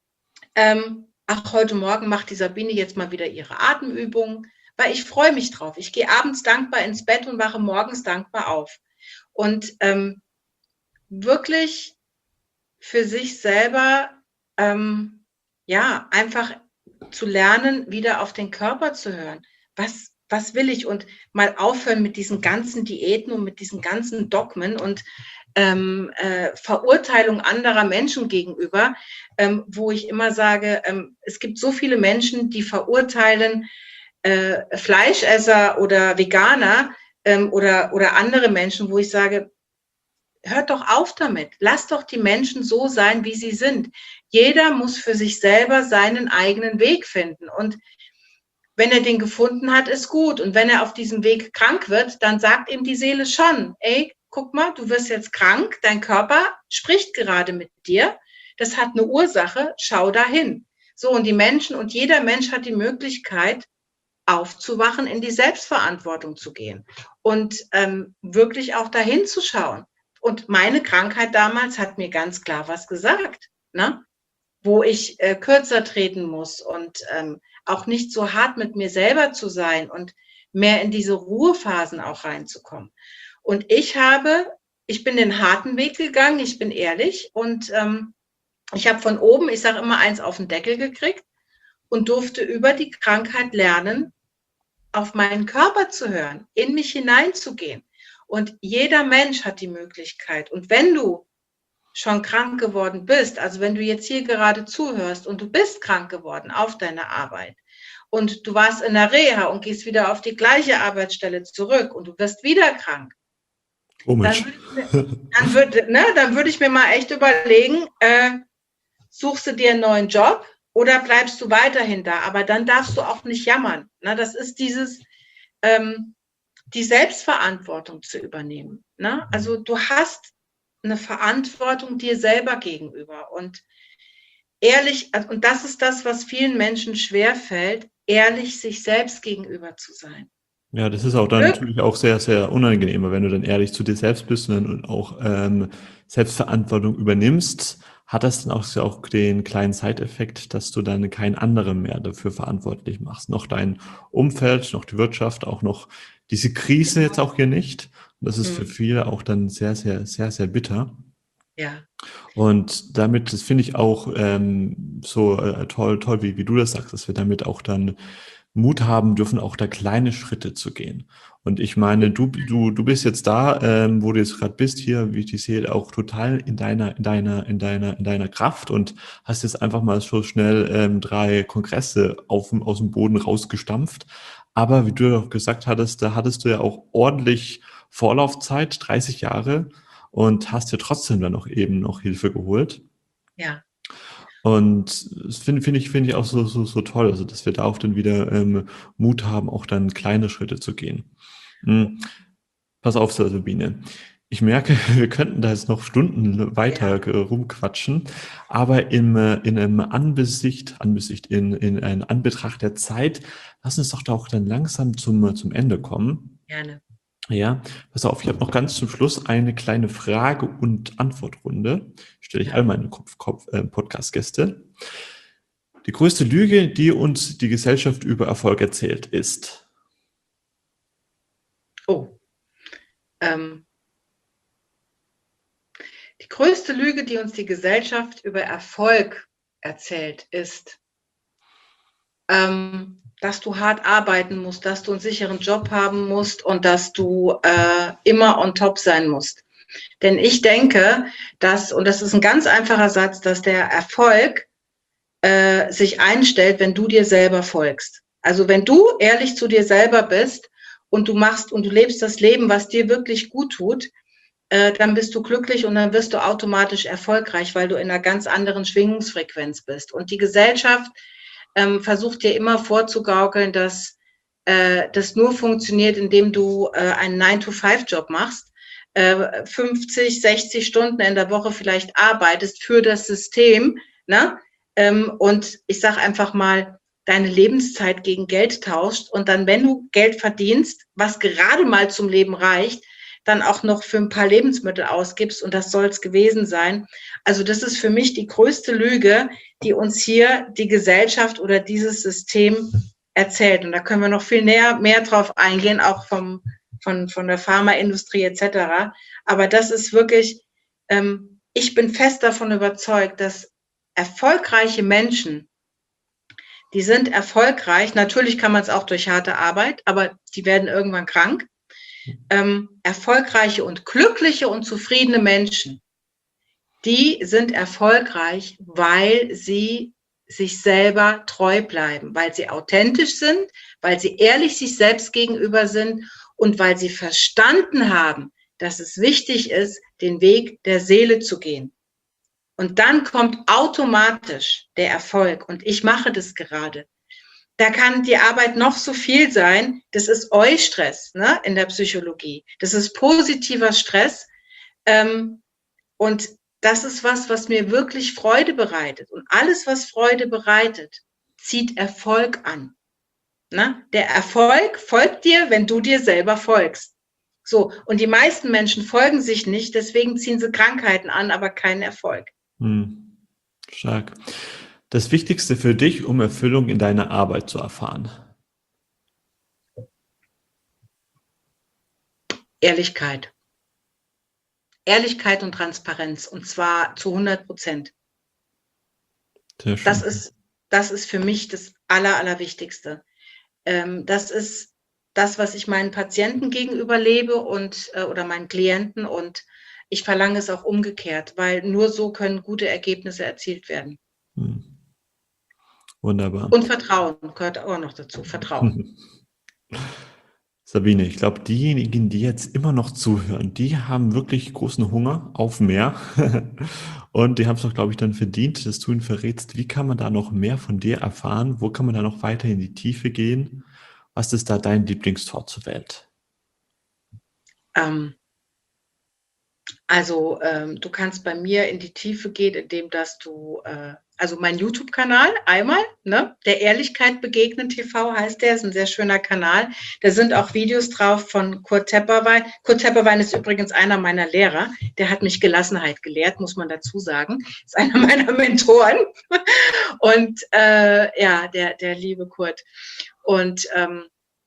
ähm, ach, heute Morgen macht die Sabine jetzt mal wieder ihre Atemübungen, weil ich freue mich drauf. Ich gehe abends dankbar ins Bett und wache morgens dankbar auf. Und ähm, wirklich für sich selber, ähm, ja, einfach zu lernen, wieder auf den Körper zu hören. Was, was will ich? Und mal aufhören mit diesen ganzen Diäten und mit diesen ganzen Dogmen und ähm, äh, Verurteilung anderer Menschen gegenüber, ähm, wo ich immer sage, ähm, es gibt so viele Menschen, die verurteilen äh, Fleischesser oder Veganer ähm, oder, oder andere Menschen, wo ich sage, hört doch auf damit. Lasst doch die Menschen so sein, wie sie sind. Jeder muss für sich selber seinen eigenen Weg finden. Und wenn er den gefunden hat, ist gut. Und wenn er auf diesem Weg krank wird, dann sagt ihm die Seele schon, ey, guck mal, du wirst jetzt krank, dein Körper spricht gerade mit dir. Das hat eine Ursache, schau dahin. So, und die Menschen und jeder Mensch hat die Möglichkeit, aufzuwachen, in die Selbstverantwortung zu gehen und ähm, wirklich auch dahin zu schauen. Und meine Krankheit damals hat mir ganz klar was gesagt, ne? Wo ich äh, kürzer treten muss und ähm, auch nicht so hart mit mir selber zu sein und mehr in diese Ruhephasen auch reinzukommen. Und ich habe, ich bin den harten Weg gegangen, ich bin ehrlich und ähm, ich habe von oben, ich sage immer, eins auf den Deckel gekriegt und durfte über die Krankheit lernen, auf meinen Körper zu hören, in mich hineinzugehen. Und jeder Mensch hat die Möglichkeit. Und wenn du schon krank geworden bist, also wenn du jetzt hier gerade zuhörst und du bist krank geworden auf deiner Arbeit und du warst in der Reha und gehst wieder auf die gleiche Arbeitsstelle zurück und du wirst wieder krank, Komisch. dann würde, dann würde, ne, dann würde ich mir mal echt überlegen, äh, suchst du dir einen neuen Job oder bleibst du weiterhin da? Aber dann darfst du auch nicht jammern. Ne? Das ist dieses... Ähm, die Selbstverantwortung zu übernehmen. Ne? Also du hast eine Verantwortung dir selber gegenüber und ehrlich, und das ist das, was vielen Menschen schwerfällt, ehrlich sich selbst gegenüber zu sein. Ja, das ist auch dann natürlich auch sehr, sehr unangenehmer, wenn du dann ehrlich zu dir selbst bist und dann auch ähm, Selbstverantwortung übernimmst, hat das dann auch, auch den kleinen Side-Effekt, dass du dann keinen anderen mehr dafür verantwortlich machst. Noch dein Umfeld, noch die Wirtschaft, auch noch diese Krise jetzt auch hier nicht. Und das ist für viele auch dann sehr, sehr, sehr, sehr bitter. Ja. Und damit, das finde ich auch ähm, so äh, toll, toll, wie, wie du das sagst, dass wir damit auch dann Mut haben dürfen, auch da kleine Schritte zu gehen. Und ich meine, du, du, du bist jetzt da, ähm, wo du jetzt gerade bist, hier, wie ich dich sehe, auch total in deiner, in deiner, in deiner, in deiner Kraft und hast jetzt einfach mal so schnell ähm, drei Kongresse auf, aus dem Boden rausgestampft. Aber wie du ja auch gesagt hattest, da hattest du ja auch ordentlich Vorlaufzeit, dreißig Jahre, und hast dir trotzdem dann auch eben noch Hilfe geholt. Ja. Und das finde find ich, finde ich auch so, so, so toll, also dass wir da auch dann wieder ähm, Mut haben, auch dann kleine Schritte zu gehen. Mhm. Pass auf, Sabine. Ich merke, wir könnten da jetzt noch Stunden weiter ja. rumquatschen, aber im, in einem Anbesicht, Anbesicht in, in ein Anbetracht der Zeit, lass uns doch da auch dann langsam zum, zum Ende kommen. Gerne. Ja, pass auf, ich habe noch ganz zum Schluss eine kleine Frage- und Antwortrunde. Stelle ich all meine Kopf, Kopf, äh, Podcast-Gäste. Die größte Lüge, die uns die Gesellschaft über Erfolg erzählt, ist? Oh. Ähm. Die größte Lüge, die uns die Gesellschaft über Erfolg erzählt, ist, ähm, dass du hart arbeiten musst, dass du einen sicheren Job haben musst und dass du äh, immer on top sein musst. Denn ich denke, dass, und das ist ein ganz einfacher Satz, dass der Erfolg äh, sich einstellt, wenn du dir selber folgst. Also wenn du ehrlich zu dir selber bist und du machst und du lebst das Leben, was dir wirklich gut tut, äh, dann bist du glücklich und dann wirst du automatisch erfolgreich, weil du in einer ganz anderen Schwingungsfrequenz bist. Und die Gesellschaft ähm, versucht dir immer vorzugaukeln, dass äh, das nur funktioniert, indem du äh, einen nine to five Job machst, äh, fünfzig, sechzig Stunden in der Woche vielleicht arbeitest für das System, ne? Ähm, und ich sage einfach mal, deine Lebenszeit gegen Geld tauscht und dann, wenn du Geld verdienst, was gerade mal zum Leben reicht, dann auch noch für ein paar Lebensmittel ausgibst und das soll es gewesen sein. Also das ist für mich die größte Lüge, die uns hier die Gesellschaft oder dieses System erzählt. Und da können wir noch viel näher, mehr drauf eingehen, auch vom, von, von der Pharmaindustrie et cetera. Aber das ist wirklich, ähm, ich bin fest davon überzeugt, dass erfolgreiche Menschen, die sind erfolgreich, natürlich kann man es auch durch harte Arbeit, aber die werden irgendwann krank. Ähm, erfolgreiche und glückliche und zufriedene Menschen, die sind erfolgreich, weil sie sich selber treu bleiben, weil sie authentisch sind, weil sie ehrlich sich selbst gegenüber sind und weil sie verstanden haben, dass es wichtig ist, den Weg der Seele zu gehen. Und dann kommt automatisch der Erfolg. Und ich mache das gerade. Da kann die Arbeit noch so viel sein. Das ist Eustress, ne, in der Psychologie. Das ist positiver Stress. Ähm, und das ist was, was mir wirklich Freude bereitet. Und alles, was Freude bereitet, zieht Erfolg an. Ne? Der Erfolg folgt dir, wenn du dir selber folgst. So, und die meisten Menschen folgen sich nicht, deswegen ziehen sie Krankheiten an, aber keinen Erfolg. Hm. Stark. Das Wichtigste für dich, um Erfüllung in deiner Arbeit zu erfahren? Ehrlichkeit. Ehrlichkeit und Transparenz, und zwar zu hundert Prozent. Sehr schön. Das ist, das ist für mich das Aller, Allerwichtigste. Ähm, das ist das, was ich meinen Patienten gegenüber lebe und, äh, oder meinen Klienten, und ich verlange es auch umgekehrt, weil nur so können gute Ergebnisse erzielt werden. Hm. Wunderbar. Und Vertrauen gehört auch noch dazu, Vertrauen. Sabine, ich glaube, diejenigen, die jetzt immer noch zuhören, die haben wirklich großen Hunger auf mehr. Und die haben es doch, glaube ich, dann verdient, dass du ihnen verrätst, wie kann man da noch mehr von dir erfahren? Wo kann man da noch weiter in die Tiefe gehen? Was ist da dein Lieblingstor zur Welt? Ähm, also ähm, du kannst bei mir in die Tiefe gehen, indem dass du, äh, also mein YouTube-Kanal einmal, ne, der Ehrlichkeit begegnen T V heißt der, ist ein sehr schöner Kanal. Da sind auch Videos drauf von Kurt Tepperwein. Kurt Tepperwein ist übrigens einer meiner Lehrer. Der hat mich Gelassenheit gelehrt, muss man dazu sagen. Ist einer meiner Mentoren. Und äh, ja, der, der liebe Kurt. Und ähm,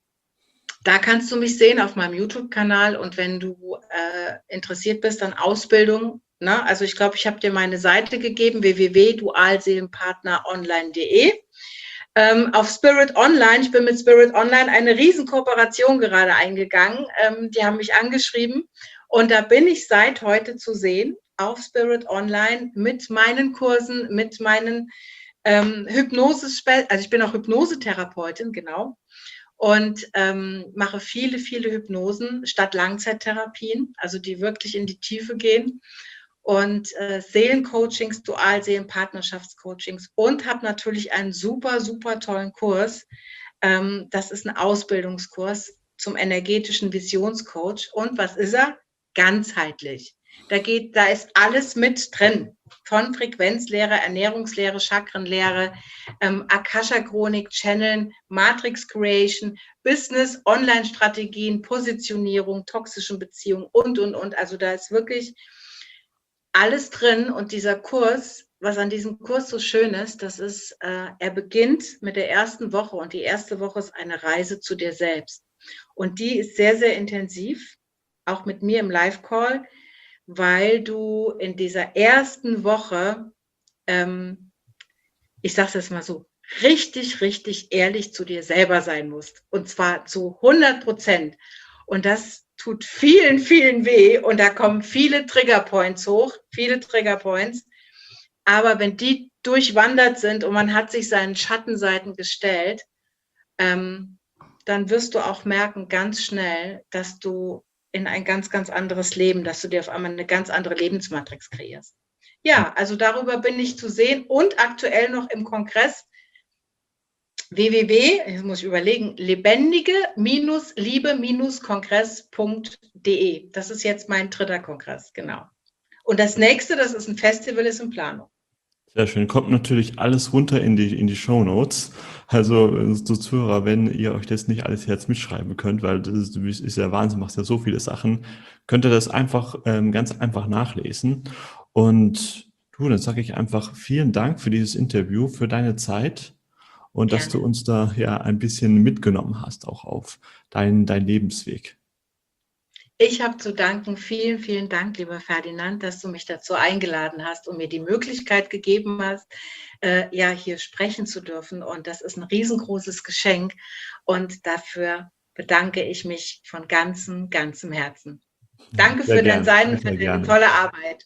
da kannst du mich sehen auf meinem YouTube-Kanal, und wenn du äh, interessiert bist an Ausbildung, ne, also ich glaube, ich habe dir meine Seite gegeben, w w w punkt dualseelenpartner online punkt de. Ähm, auf Spirit Online, ich bin mit Spirit Online eine Riesenkooperation gerade eingegangen, ähm, die haben mich angeschrieben, und da bin ich seit heute zu sehen auf Spirit Online mit meinen Kursen, mit meinen ähm, Hypnose, also ich bin auch Hypnosetherapeutin, genau. Und ähm, mache viele, viele Hypnosen statt Langzeittherapien, also die wirklich in die Tiefe gehen. Und äh, Seelencoachings, Dualseelenpartnerschaftscoachings, und habe natürlich einen super, super tollen Kurs. Ähm, das ist ein Ausbildungskurs zum energetischen Visionscoach. Und was ist er? Ganzheitlich. Da geht, da ist alles mit drin. Von Frequenzlehre, Ernährungslehre, Chakrenlehre, ähm, Akasha-Chronik, Channeln, Matrix Creation, Business, Online-Strategien, Positionierung, toxischen Beziehungen und, und, und. Also da ist wirklich alles drin. Und dieser Kurs, was an diesem Kurs so schön ist, das ist, äh, er beginnt mit der ersten Woche, und die erste Woche ist eine Reise zu dir selbst. Und die ist sehr, sehr intensiv, auch mit mir im Live-Call, weil du in dieser ersten Woche, ähm, ich sage es jetzt mal so, richtig, richtig ehrlich zu dir selber sein musst. Und zwar zu hundert Prozent. Und das tut vielen, vielen weh. Und da kommen viele Triggerpoints hoch, viele Triggerpoints. Aber wenn die durchwandert sind und man hat sich seinen Schattenseiten gestellt, ähm, dann wirst du auch merken ganz schnell, dass du in ein ganz, ganz anderes Leben, dass du dir auf einmal eine ganz andere Lebensmatrix kreierst. Ja, also darüber bin ich zu sehen und aktuell noch im Kongress w w w, jetzt muss ich überlegen, lebendige-liebe-kongress punkt de. Das ist jetzt mein dritter Kongress, genau. Und das nächste, das ist ein Festival, ist in Planung. Sehr schön. Kommt natürlich alles runter in die, in die Shownotes. Also, so Zuhörer, wenn ihr euch das nicht alles jetzt mitschreiben könnt, weil das ist, ist ja Wahnsinn, machst ja so viele Sachen, könnt ihr das einfach ähm, ganz einfach nachlesen. Und du, dann sage ich einfach vielen Dank für dieses Interview, für deine Zeit und dass du Gerne. uns da ja ein bisschen mitgenommen hast, auch auf deinen dein Lebensweg. Ich habe zu danken. Vielen, vielen Dank, lieber Ferdinand, dass du mich dazu eingeladen hast und mir die Möglichkeit gegeben hast, äh, ja, hier sprechen zu dürfen. Und das ist ein riesengroßes Geschenk. Und dafür bedanke ich mich von ganzem, ganzem Herzen. Danke Sehr für dein gerne, Sein und sehr für deine gerne. tolle Arbeit.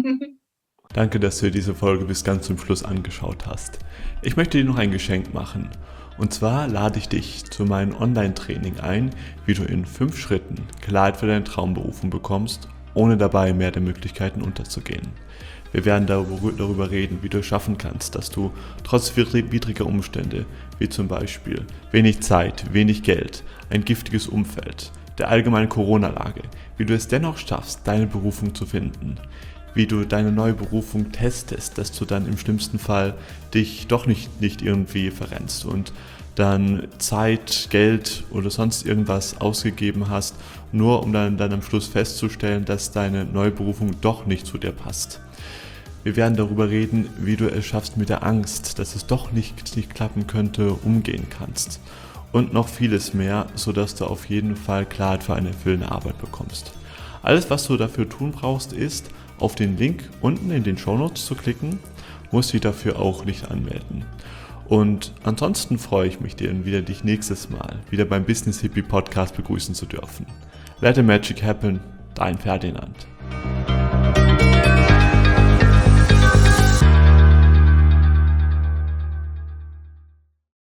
Danke, dass du dir diese Folge bis ganz zum Schluss angeschaut hast. Ich möchte dir noch ein Geschenk machen. Und zwar lade ich dich zu meinem Online-Training ein, wie du in fünf Schritten Klarheit für deine Traumberufung bekommst, ohne dabei mehr der Möglichkeiten unterzugehen. Wir werden darüber reden, wie du es schaffen kannst, dass du trotz widriger Umstände, wie zum Beispiel wenig Zeit, wenig Geld, ein giftiges Umfeld, der allgemeinen Corona-Lage, wie du es dennoch schaffst, deine Berufung zu finden, wie du deine neue Berufung testest, dass du dann im schlimmsten Fall dich doch nicht, nicht irgendwie verrennst und dann Zeit, Geld oder sonst irgendwas ausgegeben hast, nur um dann, dann am Schluss festzustellen, dass deine neue Berufung doch nicht zu dir passt. Wir werden darüber reden, wie du es schaffst, mit der Angst, dass es doch nicht, nicht klappen könnte, umgehen kannst. Und noch vieles mehr, sodass du auf jeden Fall Klarheit für eine erfüllende Arbeit bekommst. Alles, was du dafür tun brauchst, ist, auf den Link unten in den Shownotes zu klicken, musst dich dafür auch nicht anmelden. Und ansonsten freue ich mich, dir wieder dich nächstes Mal wieder beim Business Hippie Podcast begrüßen zu dürfen. Let the Magic Happen, dein Ferdinand.